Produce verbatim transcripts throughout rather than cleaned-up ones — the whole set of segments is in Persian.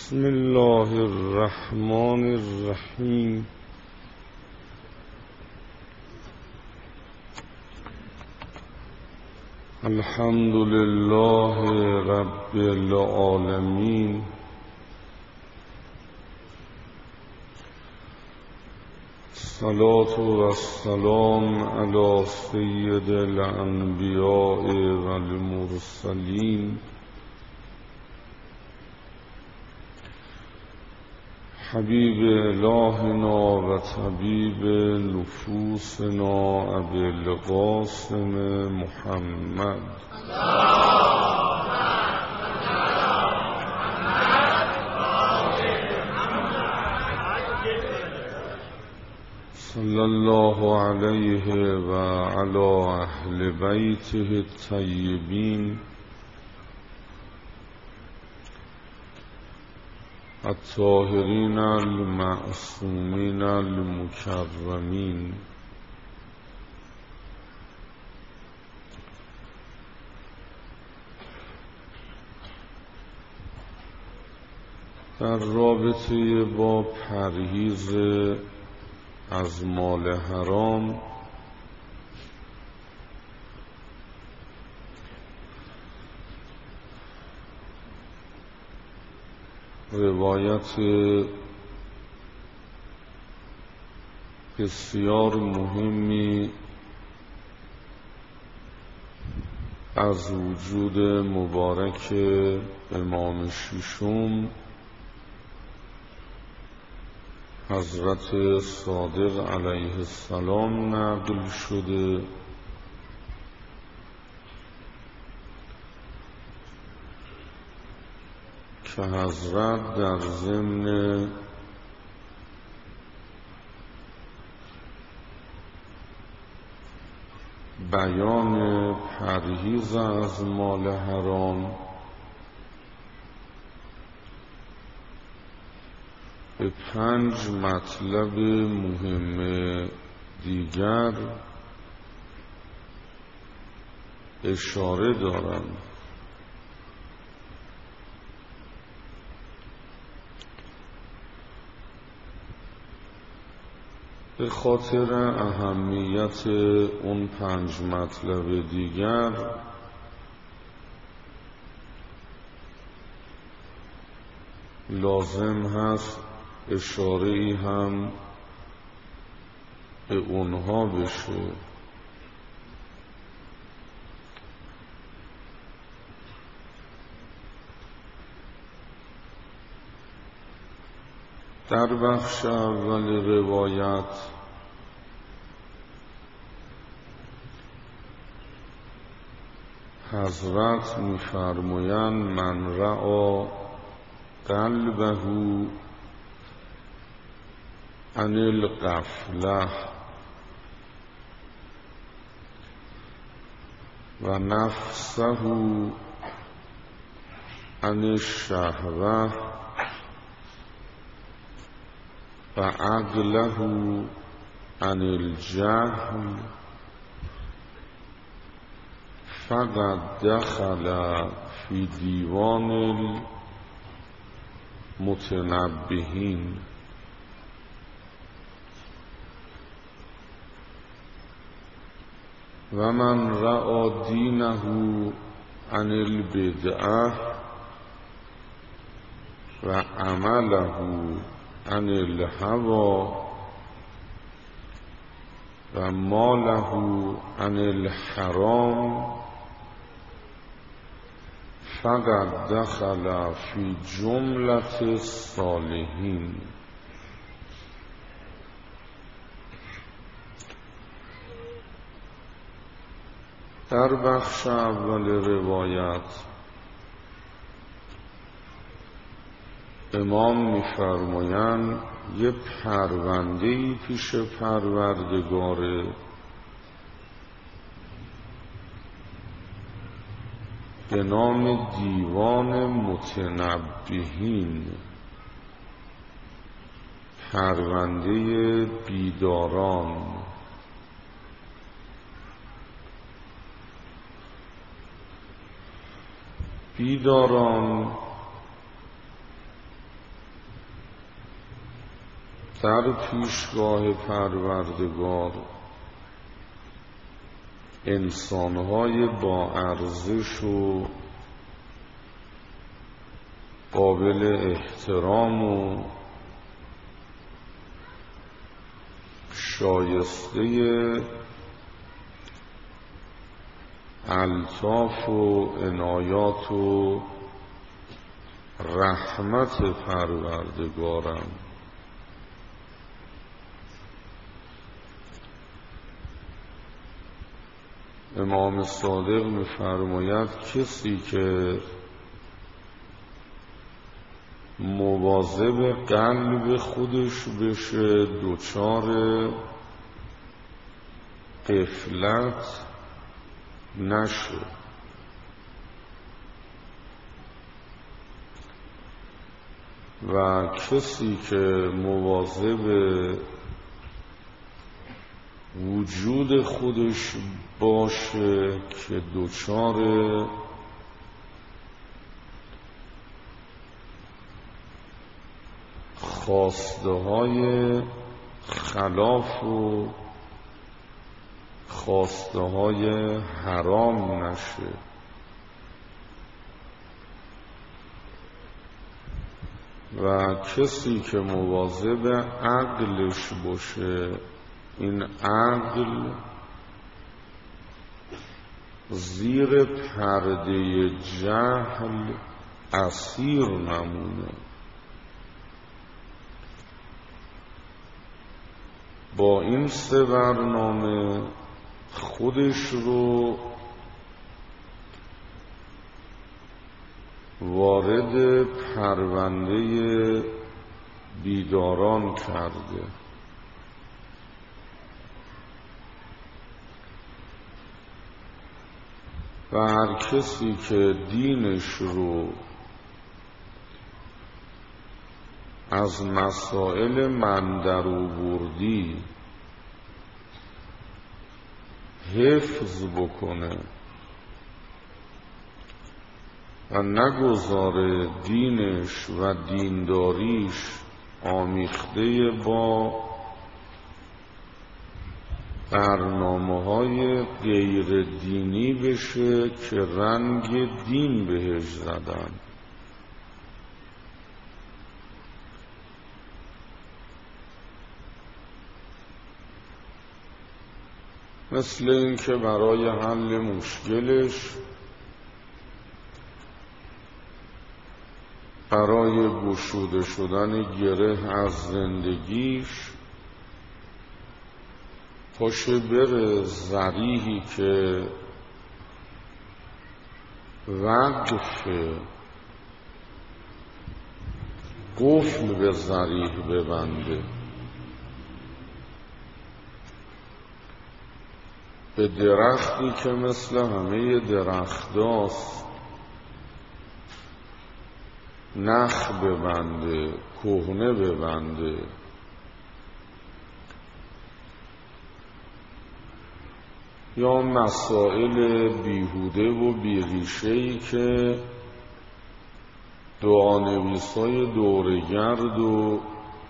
بسم الله الرحمن الرحیم. الحمد لله رب العالمین. الصلاة والسلام علی سید الانبیاء والمرسلین حبیب الهنا و طبیب نفوسنا ابی القاسم محمد صلی الله علیه و علی اهل بیته الطیبین الطاهرین المعصومین المکرمین. در رابطه با پرهیز از مال حرام روایت بسیار مهمی از وجود مبارک امام ششم حضرت صادق علیه السلام نقل شده که حضرت در ضمن بیان پرهیز از مال حرام به پنج مطلب مهم دیگر اشاره دارند. به خاطر اهمیت اون پنج مطلب دیگر لازم هست اشاره‌ای هم به اونها بشه. در بخش اول روایت حضرت می‌فرمایند من رعا قلبه عن الغفله و نفسه عن الشهوه و عقله عن الجهل فقد دخل فی دیوان المتنبهین. و من رأى دینه عن البدعه و عمله عن الهوى و ماله عن الحرام فقد دخل فی جملة الصالحین. در بخش اول روایت امام می‌فرمایند یه پرونده‌ای پیش پروردگاره به نام دیوان متنبهین، پرونده بیداران. بیداران در پیشگاه پروردگار انسانهای با ارزش و قابل احترام و شایسته الطاف و عنایات و رحمت پروردگارم. امام صادق می‌فرماید کسی که مواظب قلب خودش بشه دچار غفلت نشه و کسی که مواظب وجود خودش باشه که دچار خواسته های خلاف و خواسته های حرام نشه. و کسی که مواظب عقلش باشه این عقل زیر پرده جهل اسیر نمونه، با این سه برنامه خودش رو وارد پرونده بیداران کرده. و هر کسی که دینش رو از مسائل مندرآوردی حفظ بکنه و نگذاره دینش و دینداریش آمیخته با برنامه‌های غیر دینی بشه که رنگ دین بهش زدن. مثل این که برای حل مشکلش، برای گشوده شدن گره از زندگیش پاشه بره ذریحی که وقف قفل به ذریح ببنده، به درختی که مثل همه درختاست نخ ببنده، کهنه ببنده. یا مسائل بیهوده و بیریشه‌ای که دعانویسای دورگرد و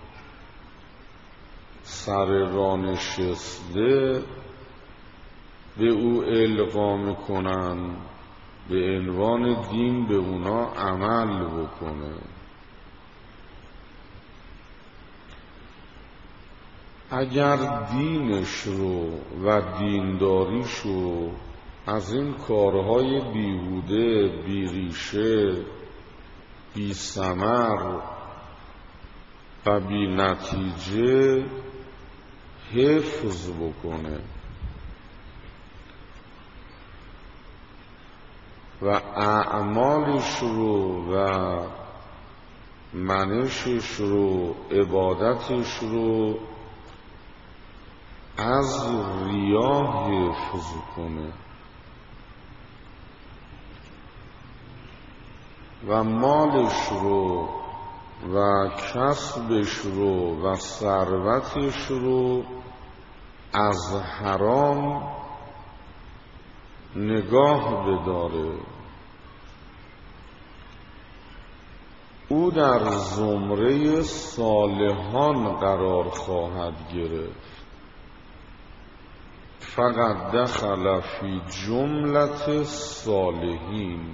سر راه نشسته به او القا میکنن، به عنوان دین به اونا عمل بکنه. اگر دینش رو و دینداریش رو از این کارهای بیهوده، بیریشه، بی ثمر و بی نتیجه حفظ بکنه و اعمالش رو و منشش رو، عبادتش رو از ریا حفظ کنه و مالش رو و کسبش رو و ثروتش رو از حرام نگاه بداره. او در زمره صالحان قرار خواهد گرفت. فقط دخل فی جملت صالحین.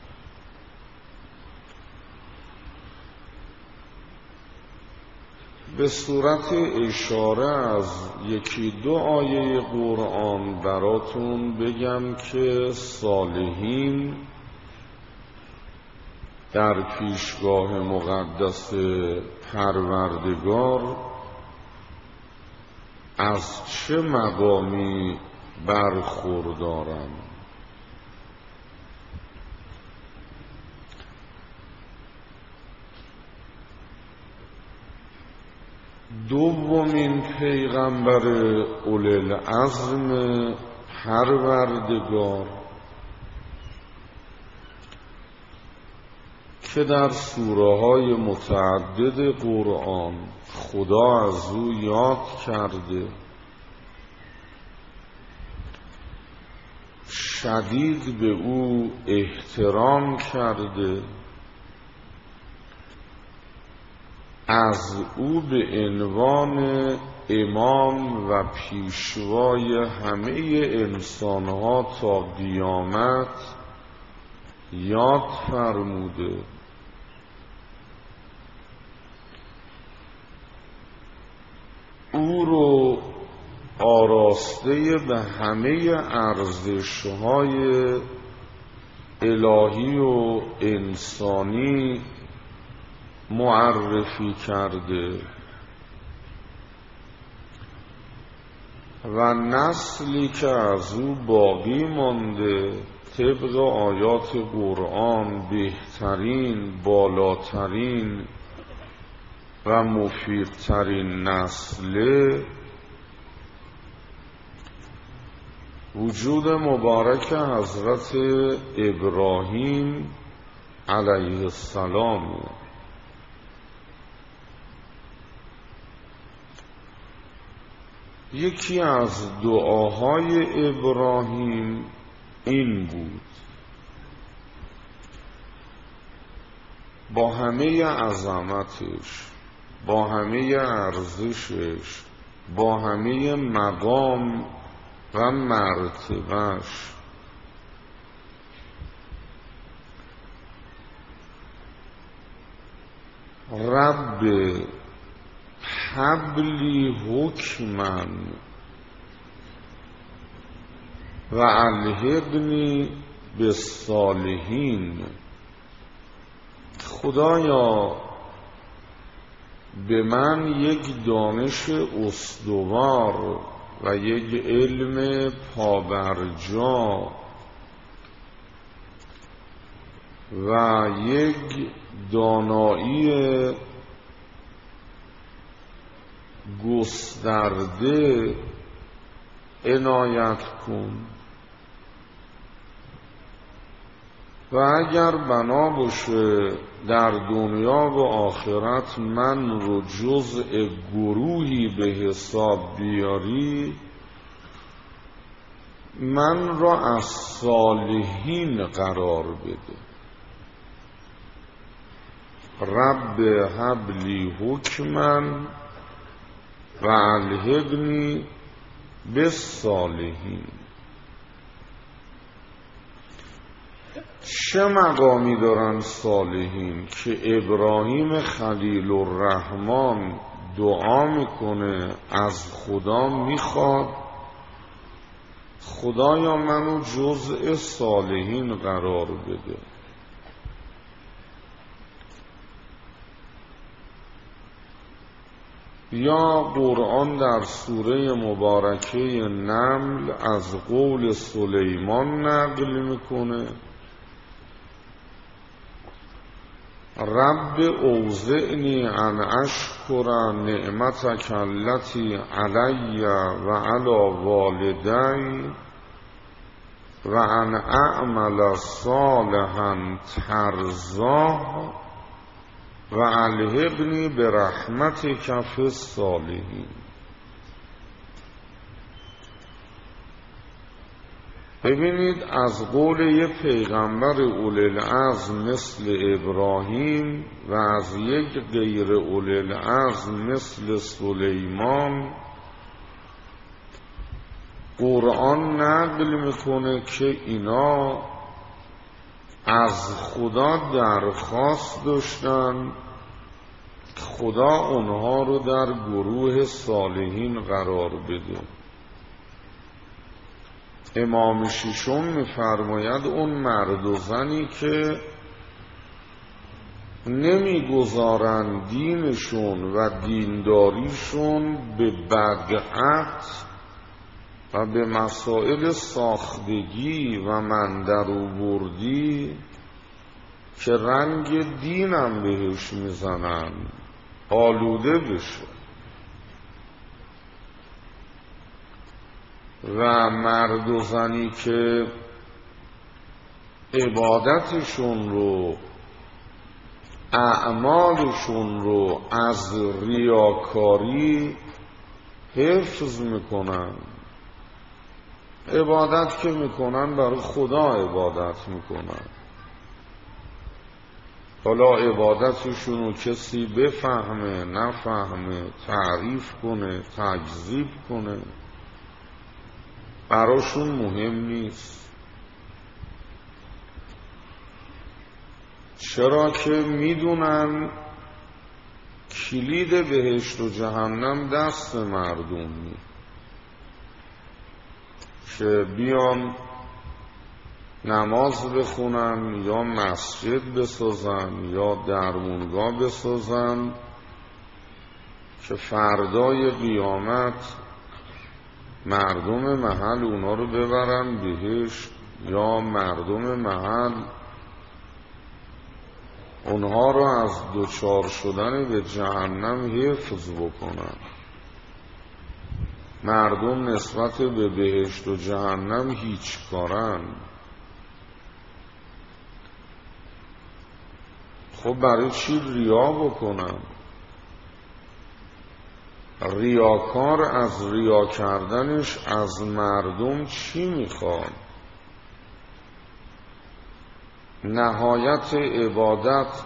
به صورت اشاره از یکی دو آیه قرآن براتون بگم که صالحین در پیشگاه مقدس پروردگار از چه مقامی برخوردارند. دومین پیغمبر اولوالعزم پروردگار که در سوره های متعدد قرآن خدا از او یاد کرده، شدید به او احترام کرده، از او به عنوان امام و پیشوای همه انسانها تا قیامت یاد فرموده. او رو آراسته به همه ارزش‌های الهی و انسانی معرفی کرده و نسلی که از او باقی مانده طبق آیات قرآن بهترین، بالاترین و مفیدترین نسل وجود مبارک حضرت ابراهیم علیه السلام. یکی از دعاهای ابراهیم این بود: با همه عظمتش، با همه ارزشش، با همه مقام و مرتبهش، رب حبلی حکما و الحقنی بالصالحین. خدایا به من یک دانش استوار و یک علم پابرجا و یک دانایی گسترده عنایت کن و اگر بنا باشه در دنیا و آخرت من رو جزء گروهی به حساب بیاری، من را از صالحین قرار بده. رب حبلی حکما و الحقنی بالصالحین. چه مقامی دارن صالحین که ابراهیم خلیل الرحمن دعا میکنه، از خدا میخواد خدایا منو جزء صالحین قرار بده. یا قرآن در سوره مبارکه نمل از قول سلیمان نقل میکنه: رب اوزعنی ان اشکر نعمتک التي علی و علی والدی و ان اعمل صالحا ترضاه و الحقنی برحمتک فی الصالحین. ببینید از قول یه پیغمبر اولوالعزم مثل ابراهیم و از یک غیر اولوالعزم مثل سلیمان قرآن نقل میکنه که اینا از خدا درخواست داشتن خدا اونها رو در گروه صالحین قرار بده. امام ششم میفرماید اون مرد و زنی که نمیگذارن دینشون و دینداریشون به بدعت و به مسائل ساختگی و مندرآوردی که رنگ دینم بهش میزنن آلوده بشه، و مرد و زنی که عبادتشون رو اعمالشون رو از ریاکاری حفظ میکنن. عبادت که میکنن برای خدا عبادت میکنن، حالا عبادتشون رو کسی بفهمه نفهمه، تعریف کنه تکذیب کنه، براشون مهم نیست. چرا که میدونن کلید بهشت و جهنم دست مردم نیست که بیان نماز بخونن یا مسجد بسازن یا درمونگاه بسازن که فردای قیامت مردم محل اونا رو ببرن بهشت، یا مردم محل اونها رو از دوچار شدن به جهنم حفظ بکنن. مردم نسبت به بهشت و جهنم هیچ کارن. خب برای چی ریا بکنن؟ ریاکار از ریا کردنش از مردم چی میخواد؟ نهایت عبادت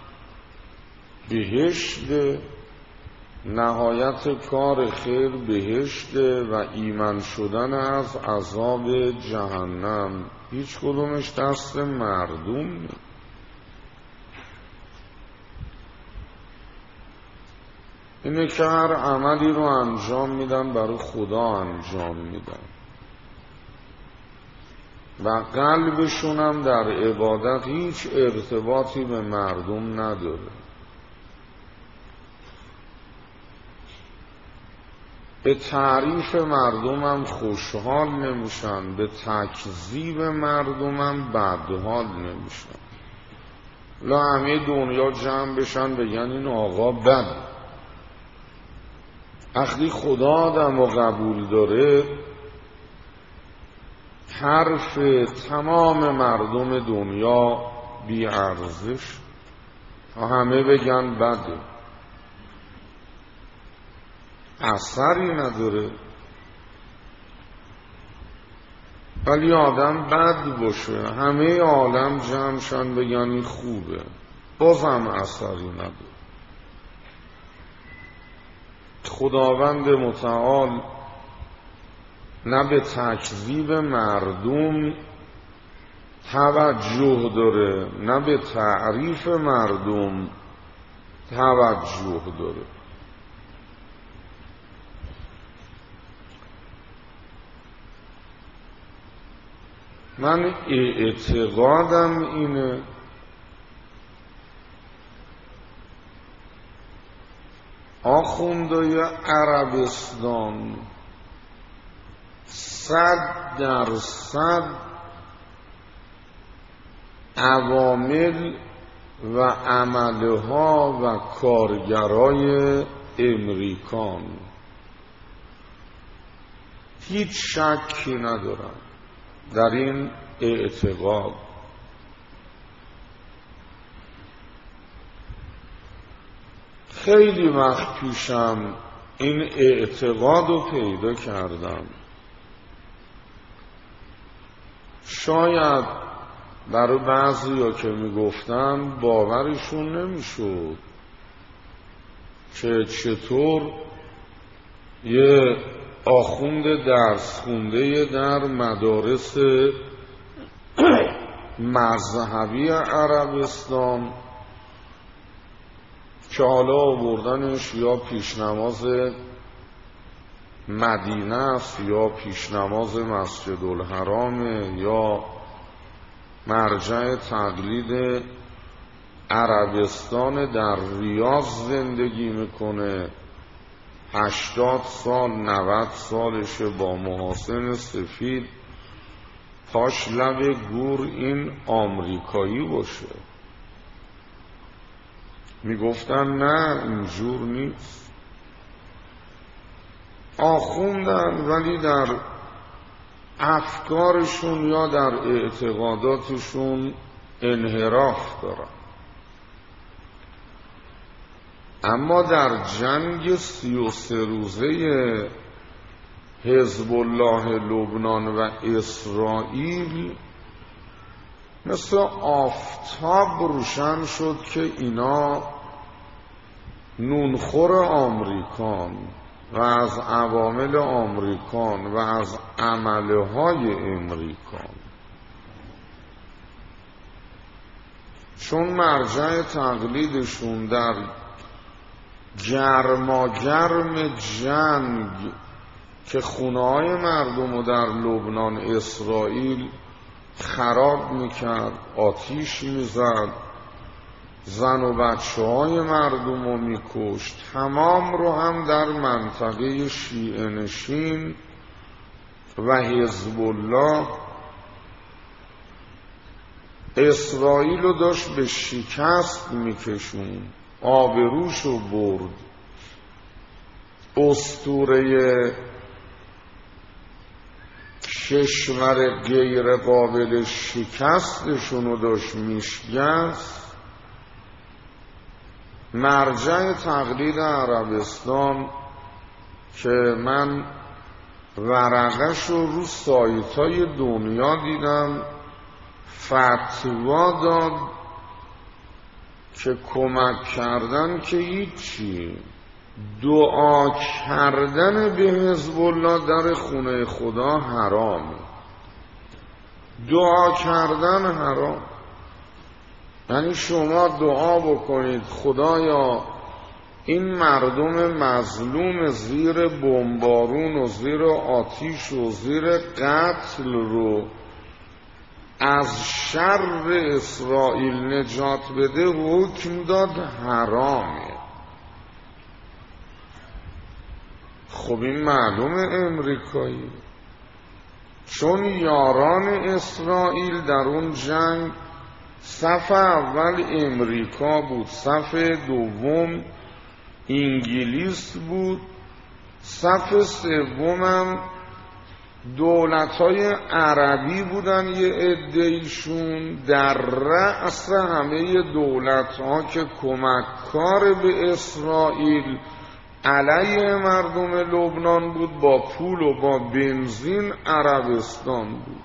بهشته، نهایت کار خیر بهشته و ایمن شدن از عذاب جهنم. هیچ کدومش دست مردم نیست. اینه که هر عملی رو انجام میدن برای خدا انجام میدن و قلبشون هم در عبادت هیچ ارتباطی به مردم نداره. به تعریف مردم هم خوشحال نمیشن، به تکذیب مردم هم بدحال نمیشن. لا همه دنیا جمع بشن بگن این آقا بد. وقتی خدا آدم رو قبول داره حرف تمام مردم دنیا بی ارزش، همه بگن بده، اثری نداره. ولی آدم بد باشه همه عالم جمع شن بگن این خوبه، بازم اثری نداره. خداوند متعال نه به تکذیب مردم توجه داره نه به تعریف مردم توجه داره. من اعتقادم اینه آخوندای عربستان صد درصد عوامل و عملها و کارگرای امریکان، هیچ شکی ندارم در این اعتقاد. خیلی وقت پیشم این اعتقاد رو پیدا کردم شاید برای بعضی ها که میگفتن باورشون نمیشد که چطور یه آخوند درس خونده در مدارس مذهبی عربستان که حالا آوردنش یا پیشنماز مدینه است یا پیشنماز مسجد الحرام یا مرجع تقلید عربستان در ریاض زندگی میکنه، هشتاد سال نود سالشه، با محاسن سفید، پاش لب گور این آمریکایی باشه. میگفتن نه اینجور نیست، آخوندن ولی در افکارشون یا در اعتقاداتشون انحراف دارن. اما در جنگ سی و سه روزه حزب الله لبنان و اسرائیل مثل آفتاب روشن شد که اینا نونخور آمریکان و از عوامل آمریکان و از عملهای امریکان، چون مرجع تقلیدشون در گرماگرم جنگ که خونه‌های مردم رو در لبنان اسرائیل خراب میکرد، آتیش میزد، زن و بچه های مردم رو میکشت، تمام رو هم در منطقه شیعه نشین و حزب الله اسرائیل رو داشت به شکست میکشون، آبروشو برد، اسطوره کشور غیر قابل شکستشون رو داشت میشکست. مرجع تقلید عربستان که من ورقش رو رو سایت های دنیا دیدم، فتوا داد که کمک کردن که هیچی، دعا کردن به حزب الله در خونه خدا حرامه. دعا کردن حرام یعنی شما دعا بکنید خدایا این مردم مظلوم زیر بمبارون و زیر آتیش و زیر قتل رو از شر اسرائیل نجات بده، حکم داد حرامه. خب این معلومه امریکایی، چون یاران اسرائیل در اون جنگ صف اول امریکا بود، صف دوم انگلیس بود، صف سومم دولت‌های عربی بودن، یه عده‌ایشون در رأس همه دولت‌ها که کمککار به اسرائیل علیه مردم لبنان بود، با پول و با بنزین عربستان بود.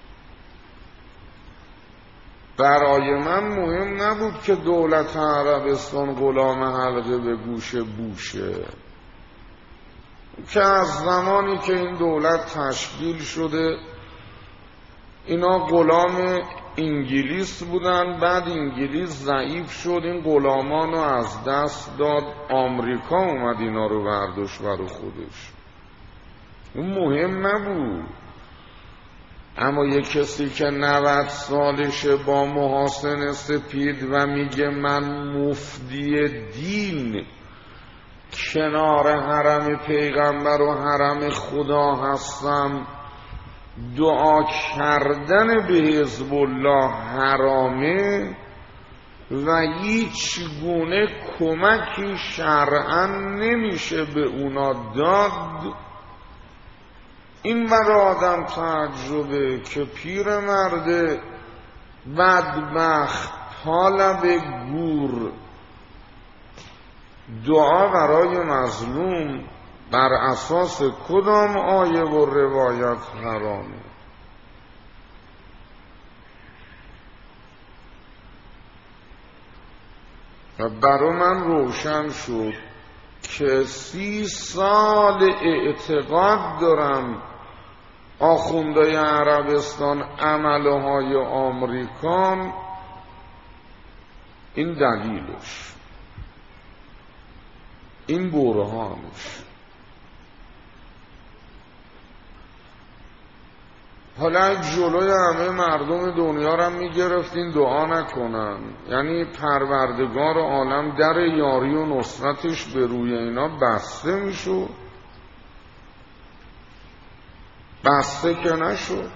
برای من مهم نبود که دولت عربستان غلام حلقه به گوش بوشه، که از زمانی که این دولت تشکیل شده اینا غلام انگلیس بودن، بعد انگلیس ضعیف شد، این غلامان رو از دست داد، آمریکا اومد اینا رو برداشت برای خودش. اون مهم نبود. اما یک کسی که نود سالشه با محاسن سپید و میگه من مفتی دین کنار حرم پیغمبر و حرم خدا هستم، دعا کردن به حزب الله حرامه و هیچ گونه کمکی شرعاً نمیشه به اونا داد. این برای آدم تجربه که پیرمرد بدبخت پالب گور دعا برای مظلوم بر اساس کدام آیه و روایت حرامه؟ و برای من روشن شد که سی سال اعتقاد دارم آخوندهای عربستان عمله های آمریکان، این دلیلش، این برهانش. حالا جلوی همه مردم دنیا رو میگرفتین دعا نکنن، یعنی پروردگار عالم در یاری و نصرتش به روی اینا بسته میشد، بسته که نشد.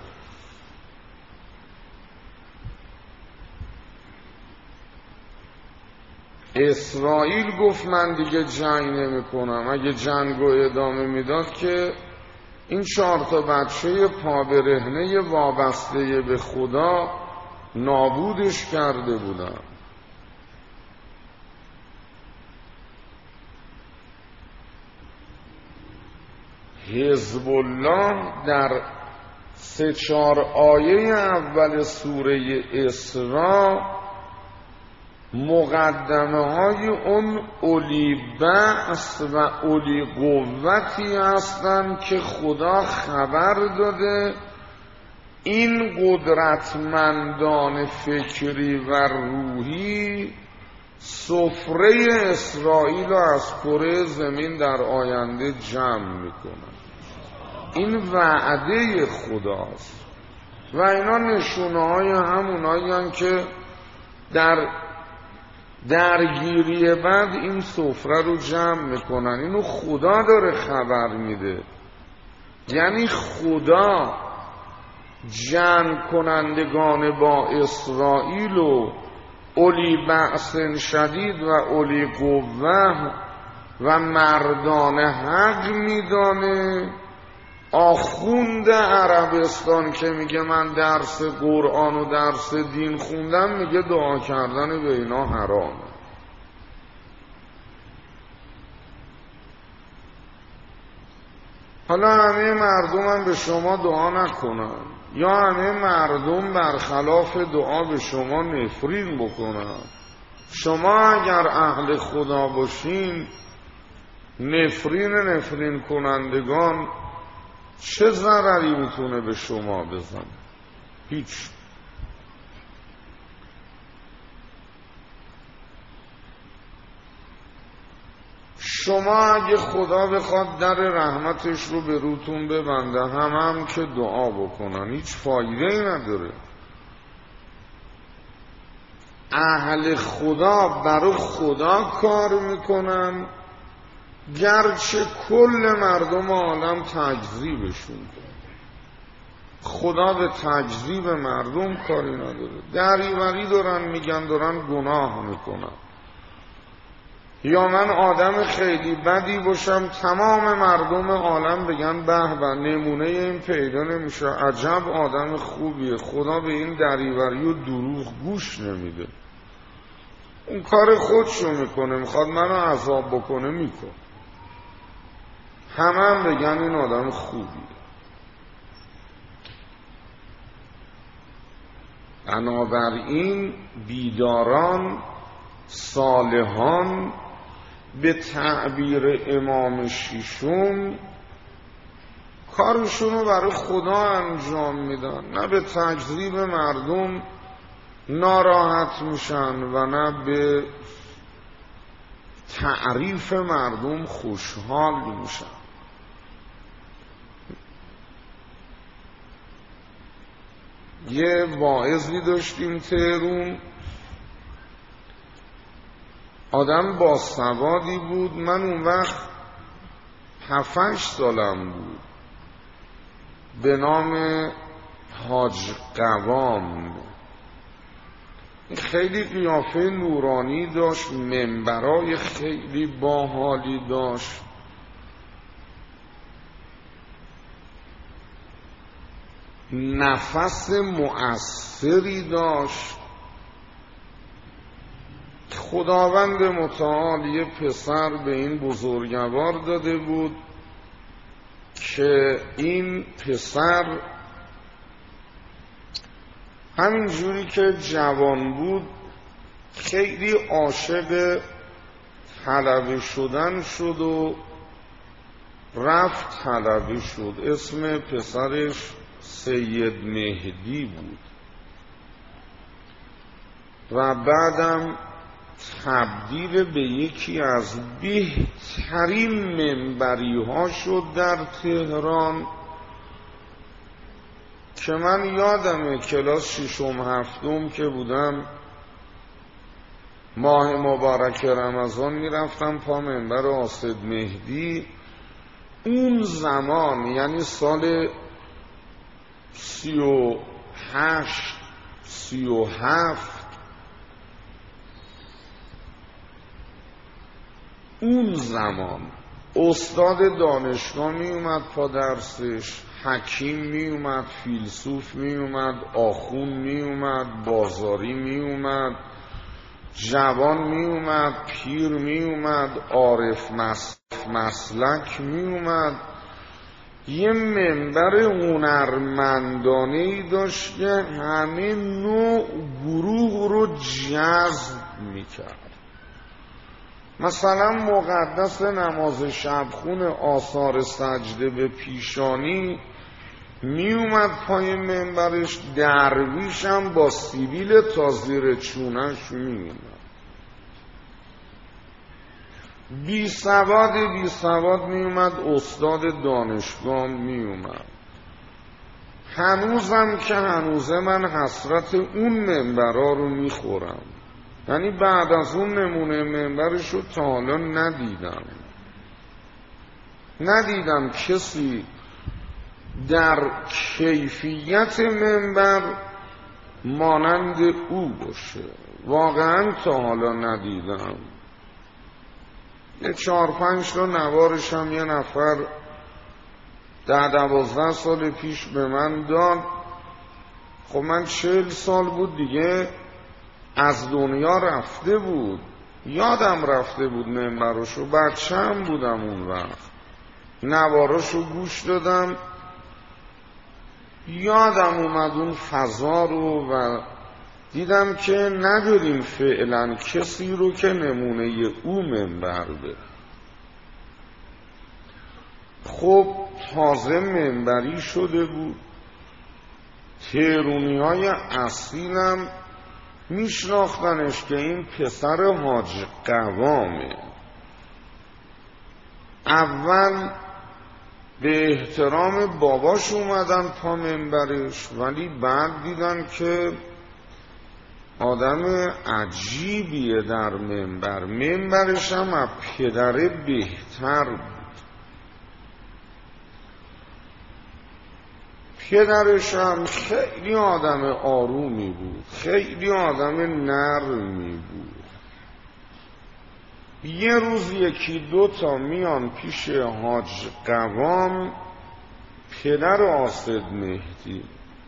اسرائیل گفت من دیگه جنگ نمی کنم. اگه جنگ رو ادامه میداد که این چهار تا بچه پا برهنه وابسته به خدا نابودش کرده بودن. حزب الله در سه چهار آیه اول سوره اسراء مقدمه های اون اولی بأس و اولی قوتی هستند که خدا خبر داده این قدرتمندان فکری و روحی سفره اسرائیل از کره زمین در آینده جمع میکنن. این وعده خداست و اینا نشونه های همونایی هستند که در درگیری بعد این سفره رو جمع میکنن. اینو خدا داره خبر میده، یعنی خدا جنگ کنندگان با اسرائیل و اولی بأس شدید و اولی قوه و مردان حق میدانه. آخوند عربستان که میگه من درس قرآن و درس دین خوندم، میگه دعا کردن به اینا حرامه. حالا همه مردم هم به شما دعا نکنن یا همه مردم برخلاف دعا به شما نفرین بکنن. شما اگر اهل خدا باشین، نفرین نفرین کنندگان چه ضرری میتونه به شما بزنه؟ هیچ. شما اگه خدا بخواد در رحمتش رو به روتون ببنده، هم هم که دعا بکنن هیچ فایده ای نداره. اهل خدا برای خدا کار میکنن، گرچه کل مردم عالم تکذیبشون کنه. خدا به تکذیب مردم کاری نداره. دریوری دارن میگن دارن گناه میکنن. یا من آدم خیلی بدی باشم، تمام مردم عالم بگن به به نمونه این پیدا نمیشه، عجب آدم خوبیه. خدا به این دریوری و دروغ گوش نمیده. اون کار خودشو میکنه، میخواد منو عذاب بکنه میکنه. همه هم بگن این آدم خوبیه. بنابراین بیداران صالحان به تعبیر امام شیشم کارشون رو برای خدا انجام میدن، نه به تکذیب مردم ناراحت میشن و نه به تعریف مردم خوشحال میشن. یه واعظی داشتیم تهرون، آدم با سوادی بود. من اون وقت هفتش سالم بود. به نام حاج قوام. خیلی قیافه نورانی داشت، منبرای خیلی باحالی داشت. نفس مؤثری داشت. خداوند متعال یه پسر به این بزرگوار داده بود که این پسر همین جوری که جوان بود خیلی عاشق طلبه شدن شد و رفت طلبه شد. اسم پسرش سید مهدی بود و بعدم تبدیل به یکی از بهترین منبری ها شد در تهران که من یادمه کلاس ششم هفتم که بودم ماه مبارک رمضان میرفتم پا منبر آصد مهدی. اون زمان یعنی سال سی و هشت سی و هفت اون زمان استاد دانشگاه می اومد پا درسش، حکیم می اومد، فیلسوف می اومد، آخون می اومد، بازاری می اومد، جوان می اومد، پیر می اومد، عارف مسلک می اومد. یه منبر هنرمندانه‌ای داشت که همه نوع گروه رو جذب می کرد. مثلا مقدس نماز شبخون آثار سجده به پیشانی می اومد پای منبرش، درویش هم با سیبیل تا زیر چونش می اومد. بی سواد بی سواد می اومد، استاد دانشگاه می اومد. هنوزم که هنوزه من حسرت اون منبرها رو می خورم. یعنی بعد از اون نمونه منبرش رو تا حالا ندیدم ندیدم کسی در کیفیت منبر مانند او باشه. واقعا تا حالا ندیدم. یه چهار پنج تا نوارش هم یه نفر ده دوازده سال پیش به من داد. خب من چهل سال بود دیگه از دنیا رفته بود، یادم رفته بود منبرشو، بچه هم بودم اون وقت، نواراشو گوش دادم، یادم اومد اون فضا رو و دیدم که نداریم فعلا کسی رو که نمونه او منبر بره. خب تازه منبری شده بود، تهرونی های اصیلم میشناختنش که این پسر حاج قوامه. اول به احترام باباش اومدن پا منبرش، ولی بعد دیدن که آدم عجیبیه در منبر. منبرش هم از پدره بهتر بود. پدرش هم خیلی آدم آرومی بود، خیلی آدم نرمی بود. یه روز یکی دو تا میان پیش حاج قوام، پدر آصد مهدی.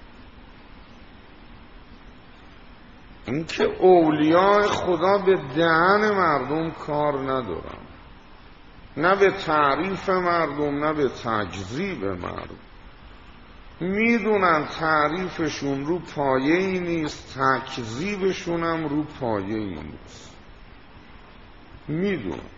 این که اولیاء خدا به دهن مردم کار ندارن، نه به تعریف مردم نه به تکذیب مردم. میدونن تعریفشون رو پایه‌ای نیست، تکذیبشون هم رو پایه‌ای نیست. میدونن.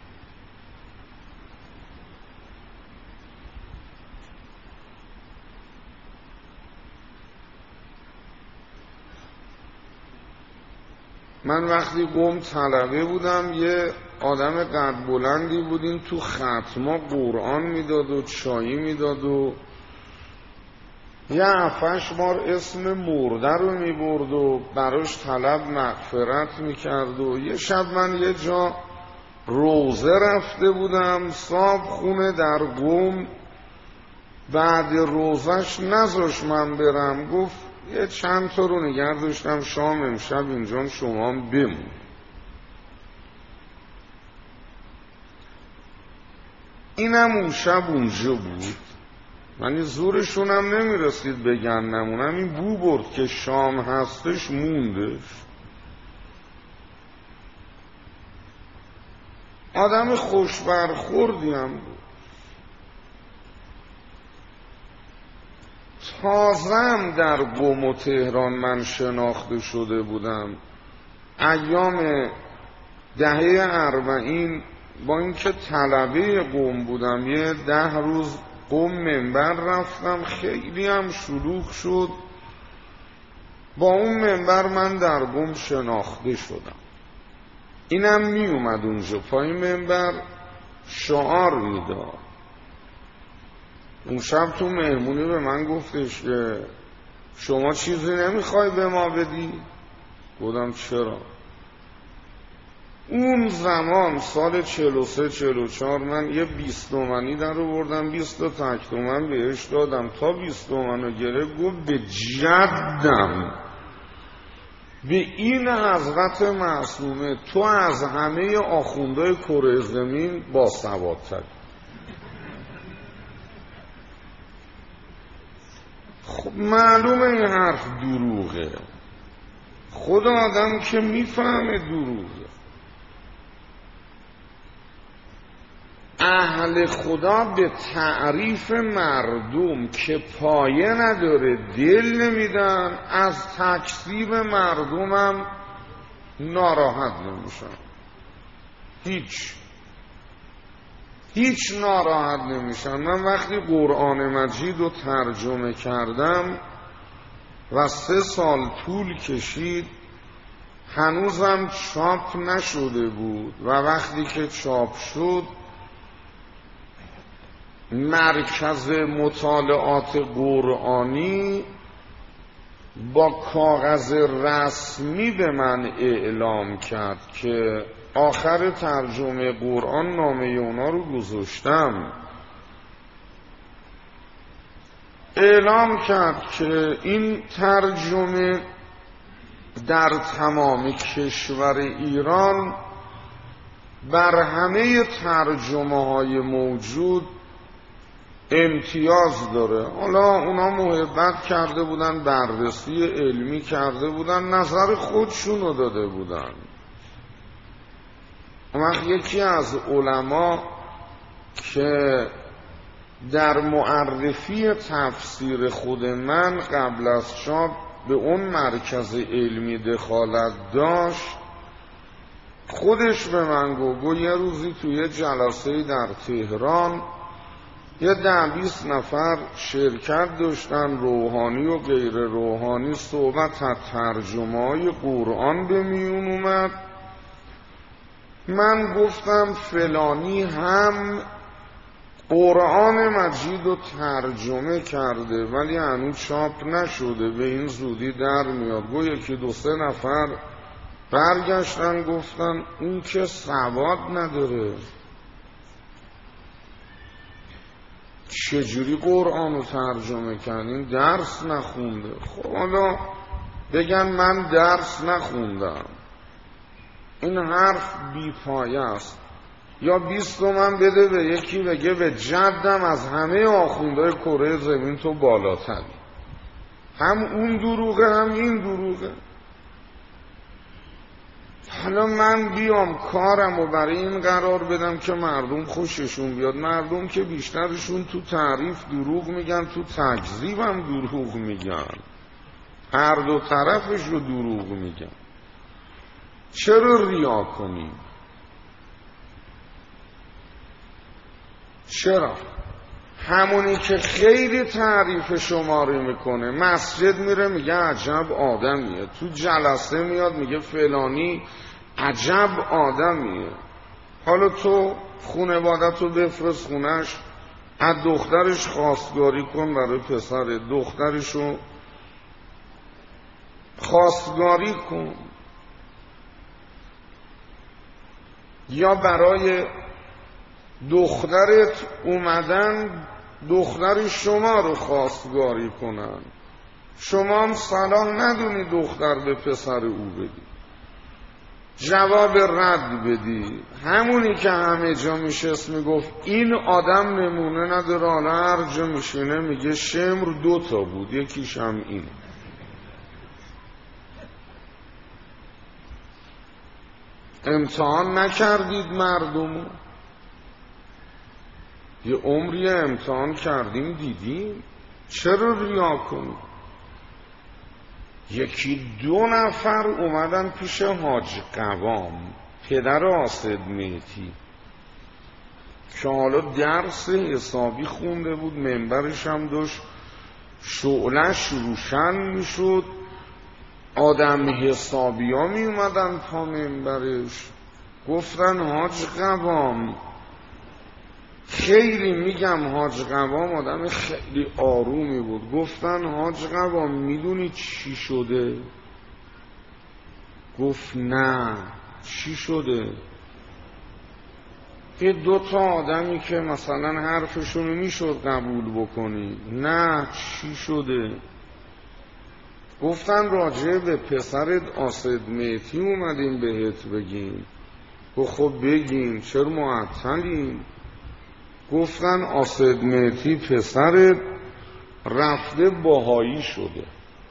من وقتی قم طلبه بودم یه آدم قد بلندی بودین تو ختما قرآن میداد و چایی میداد و یه هفتش بار اسم مرده رو میبرد و براش طلب مغفرت میکرد. و یه شب من یه جا روزه رفته بودم، صاحب خونه در قم، بعد روزش نذاش من برم، گفت یه چند تا رو نگه داشتم شام امشب اینجا شما هم بمون. اینم اون شب اونجا بود. من زورشون هم نمیرسید بگن نمونم، این بو برد که شام هستش موندش. آدم خوش برخوردی هم بود. تازم در قم و تهران من شناخته شده بودم. ایام دهه اربعین با اینکه طلبه قم بودم یه ده روز قم منبر رفتم، خیلی هم شلوغ شد. با اون منبر من در قم شناخته شدم. اینم می اومد اونجا پای منبر شعار میداد. اون شب تو مهمونی به من گفتش که شما چیزی نمیخوای به ما بدی؟ گفتم چرا؟ اون زمان سال چهل و سه چهل و چهار من یه بیست تومنی در رو بردم، بیست تا تک تومن بهش دادم. تا بیست تومن رو گرفت گفت به جدم به این حضرت معصومه تو از همه آخوندهای کره زمین با سوادتر. خب معلومه این حرف دروغه، خود آدم که میفهمه دروغه. اهل خدا به تعریف مردم که پایه نداره دل نمیدن، از تکذیب مردمم ناراحت نمیشن. هیچ هیچ ناراحت نمیشن. من وقتی قرآن مجید رو ترجمه کردم و سه سال طول کشید، هنوزم چاپ نشده بود و وقتی که چاپ شد مرکز مطالعات قرآنی با کاغذ رسمی به من اعلام کرد که آخر ترجمه قرآن نامه اونا رو گذاشتم. اعلام کرد که این ترجمه در تمام کشور ایران بر همه ترجمه های موجود امتیاز داره. حالا اونا محبت کرده بودن، بررسی علمی کرده بودن، نظر خودشونو داده بودن. وقت یکی از علما که در معرفی تفسیر خود من قبل از چاپ به اون مرکز علمی دخالت داشت، خودش به من گفت گو یه روزی توی جلسه در تهران یه ده بیست نفر شرکت داشتن، روحانی و غیر روحانی، صحبت از ترجمه های قرآن به میون اومد. من گفتم فلانی هم قرآن مجید رو ترجمه کرده ولی هنوز چاپ نشده، به این زودی در میاد. گویا یکی دو سه نفر برگشتن گفتن اون که سواد نداره، چجوری قرآن رو ترجمه کردین؟ درس نخونده. خب حالا بگن من درس نخوندم، این حرف بی پایه است. یا بیست تومن بده به یکی بگه به جدم از همه آخوندهای کره زمین تو بالاتری. هم اون دروغه هم این دروغه. حالا من بیام کارم و برای این قرار بدم که مردم خوششون بیاد. مردم که بیشترشون تو تعریف دروغ میگن، تو تکذیب هم دروغ میگن، هر دو طرفش رو دروغ میگن. چرا ریا کنیم؟ چرا؟ همونی که خیلی تعریف شماری میکنه، مسجد میره میگه عجب آدمیه، تو جلسه میاد میگه فلانی عجب آدمیه. حالا تو خانوادت رو بفرست خونش، از دخترش خواستگاری کن برای پسر، دخترش رو خواستگاری کن، یا برای دخترت اومدن دختر شما رو خواستگاری کنن، شما هم صلاح ندونی دختر به پسر او بدی، جواب رد بدی. همونی که همه جا میشست میگفت این آدم نمونه نداره، حالا هر جا میشینه میگه شمر دو تا بود یکیش هم این. امتحان نکردید مردمو؟ یه عمری امتحان کردیم دیدیم. چرا ریا کنیم؟ یکی دو نفر اومدن پیش حاج قوام پدر آصد مهدی که حالا درس حسابی خونده بود، منبرش هم داشت شعله‌اش روشن میشد، آدم حسابی ها می اومدن پا منبرش. گفتن حاج قوام، خیلی میگم حاج قوام آدم خیلی آرومی بود، گفتن حاج قوام میدونی چی شده؟ گفت نه. چی شده؟ که دو تا آدمی که مثلا حرفشونو میشد قبول بکنی. نه. چی شده؟ گفتن راجع به پسرت آصد مهدی اومدیم بهت بگیم. گفت خب بگیم، چرا معطلیم؟ گفتن آصد مهدی پسرت رفته بهایی شده.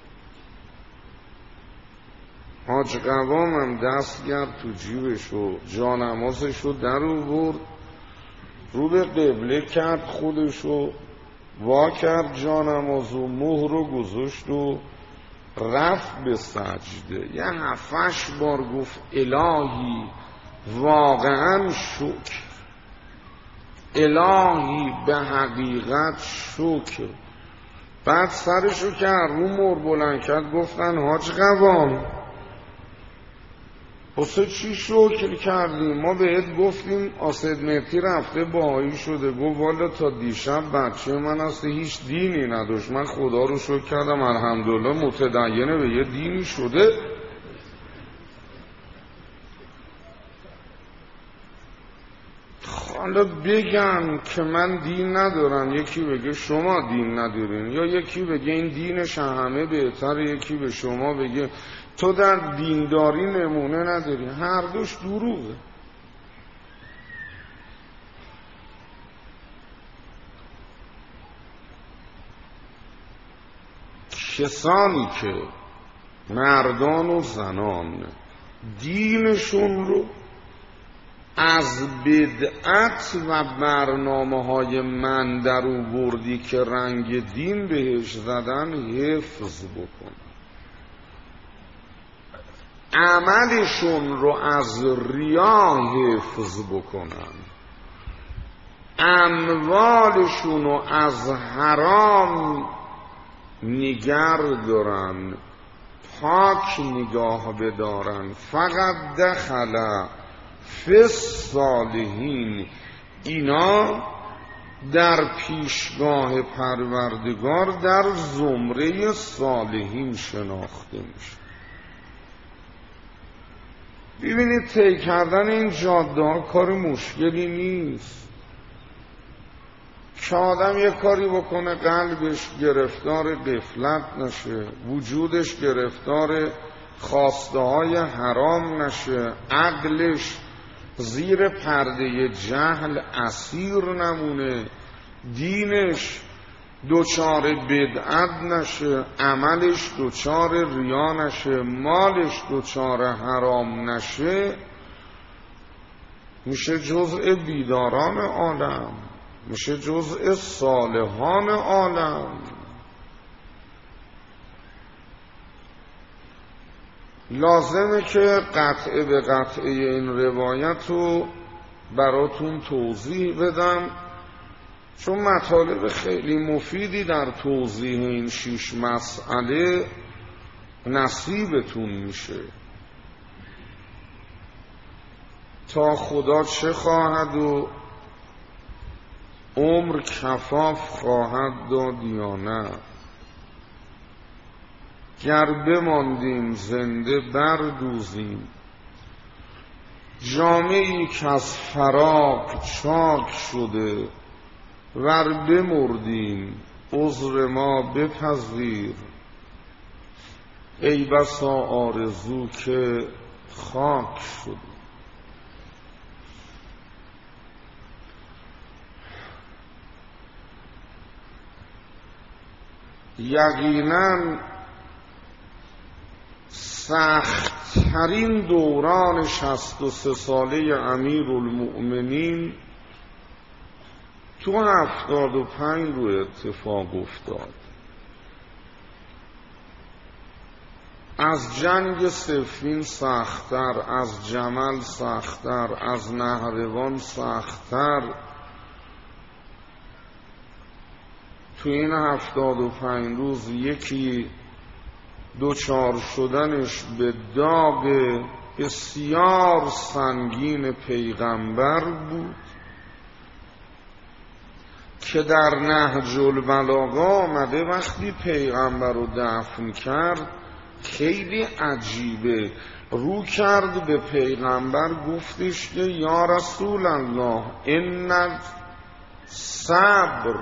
حاج قوامم دست کرد تو جیبش و جانمازش رو در آورد، رو به قبله کرد، خودش رو وا کرد، جانماز و مهر رو گذاشت و رفت به سجده. یه هفتش بار گفت الهی واقعا شکر، الهی به حقیقت شکر. بعد سرشو کرد رو مهر بلند کرد، گفتن حاج قوام واسه چی شکر کردیم؟ ما بهت گفتیم آصد مهدی رفته بهایی شده. گفت والا تا دیشب بچه من هسته هیچ دینی نداشت، من خدا رو شکر کردم الحمدلله متدینه به یه دینی شده. حالا بگم که من دین ندارم، یکی بگه شما دین ندارین، یا یکی بگه این دینش همه بهتره، یکی به شما بگه تو در دینداری نمونه نداری. هر دوش دروغه. کسانی که مردان و زنان دینشون رو از بدعت و برنامه های من در آوردی که رنگ دین بهش زدن حفظ بکن، عملشون رو از ریا حفظ بکنن، اموالشون رو از حرام نگر دارن، پاک نگاه بدارن. فقط دخل فی الصالحین، اینا در پیشگاه پروردگار در زمره صالحین شناخته میشه. ببینید طی کردن این جاده ها کار مشکلی نیست که آدم یه کاری بکنه قلبش گرفتار غفلت نشه، وجودش گرفتار خواسته های حرام نشه، عقلش زیر پرده جهل اسیر نمونه، دینش دوچار بدعت نشه، عملش دوچار ریا نشه، مالش دوچار حرام نشه، میشه جزء بیداران عالم، میشه جزء صالحان عالم. لازمه که قطعه به قطعه این روایت رو براتون توضیح بدم، چون مطالب خیلی مفیدی در توضیح این شش مسئله نصیبتون میشه. تا خدا چه خواهد و عمر کفاف خواهد داد یا نه، گر بماندیم زنده بردوزیم، جامعی که از فراق چاک شده، ور بمردیم عذر ما بپذیر، ای بسا آرزو که خاک شد. یقیناً سخت‌ترین دوران شصت و سه ساله امیرالمؤمنین تو هفتاد و پنج رو اتفاق افتاد. از جنگ صفین سخت‌تر، از جمل سخت‌تر، از نهروان سخت‌تر. تو این هفتاد و پنج روز یکی دوچار شدنش به داغ بسیار سنگین پیغمبر بود که در نهج البلاغه آمده وقتی پیغمبر رو دفن کرد خیلی عجیبه، رو کرد به پیغمبر گفتش که یا رسول الله ان صبر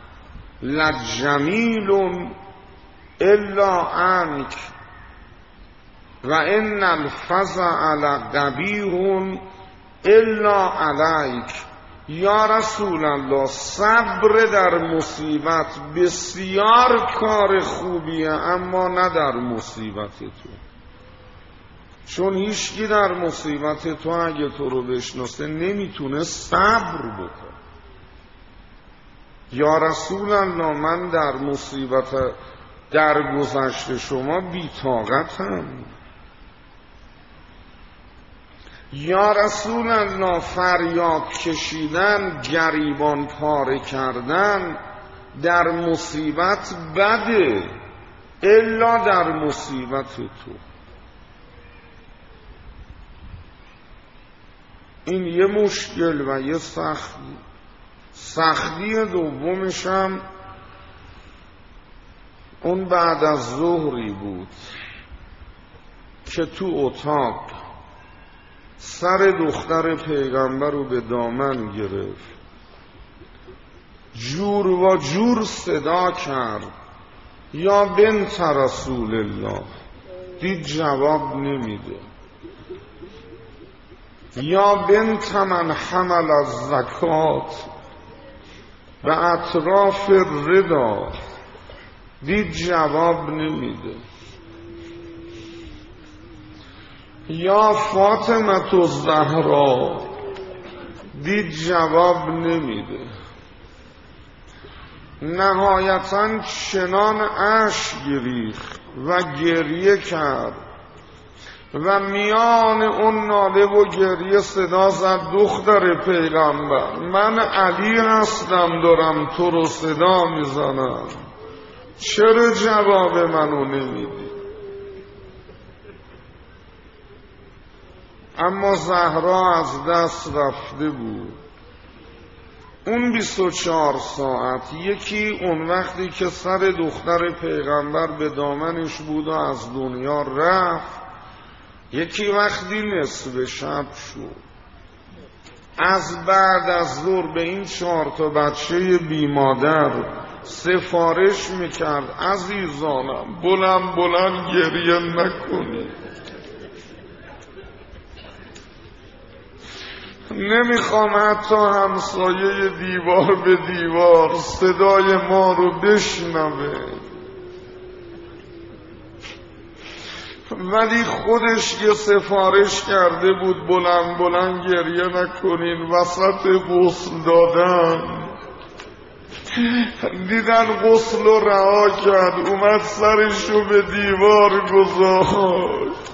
لجمیل الا عنک و ان الفزع لقبیح الا علیک. یا رسول الله صبر در مصیبت بسیار کار خوبیه، اما نه در مصیبت تو، چون هیچکی در مصیبت تو اگه تو رو بشناسه نمیتونه صبر بکن. یا رسول الله من در مصیبت در گذشت شما بی‌طاقتم. یا رسول الله فریاد کشیدن، گریبان پاره کردن در مصیبت بده، الا در مصیبت تو. این یه مشکل و یه سختی. سختی دومشم اون بعد از ظهری بود که تو اتاق سر دختر پیغمبر رو به دامن گرفت، جور و جور صدا کرد یا بنت رسول الله، دید جواب نمیده. یا بنت من حمل از زکات به اطراف ردا، دید جواب نمیده. یا فاطمه الزهرا، دید جواب نمیده. نهایتاً چنان اشک ریخت و گریه کرد و میان اون ناله و گریه صدا زد دختر پیغمبر من علی هستم، دارم تو رو صدا میزنم، چرا جواب منو نمیدی؟ اما زهرا از دست رفته بود. اون بیست و چهار ساعت، یکی اون وقتی که سر دختر پیغمبر به دامنش بود و از دنیا رفت، یکی وقتی نصف شب شد. از بعد از ظهر به این چهار تا بچه بی مادر سفارش میکرد عزیزانم بلند بلند گریه نکنید، نمیخوام حتی همسایه دیوار به دیوار صدای ما رو بشنوه. ولی خودش یه سفارش کرده بود بلند بلند گریه نکنین. وسط غسل دادن دیدن غسل رو رها کرد، اومد سرش رو به دیوار گذاشت،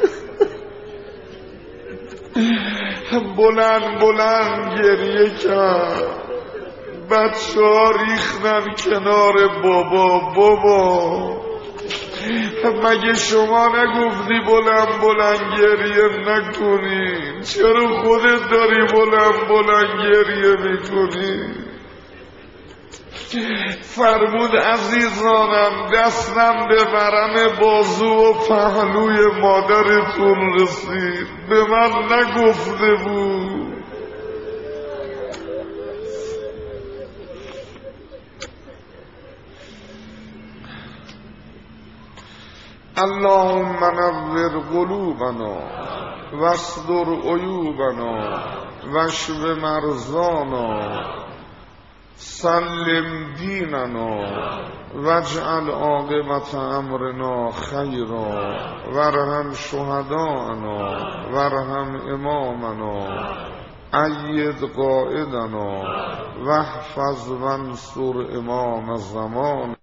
بلند بلند گریه کرد. بچه ها ریختن کنار بابا. بابا مگه شما نگفتی بلند بلند گریه نکنی؟ چرا خودت داری بلند بلند گریه میکنی؟ فرمود عزیزانم دستم به ورم بازو و پهلوی مادرتون رسید، به من نگفته بود. اللهم نور قلوبنا واستر عیوبنا واشف مرضانا سلم دیننا واجعل عاقبت امرنا خیرا وارحم شهداءنا وارحم امامنا اید قائدنا واحفظ وانصر امام زمان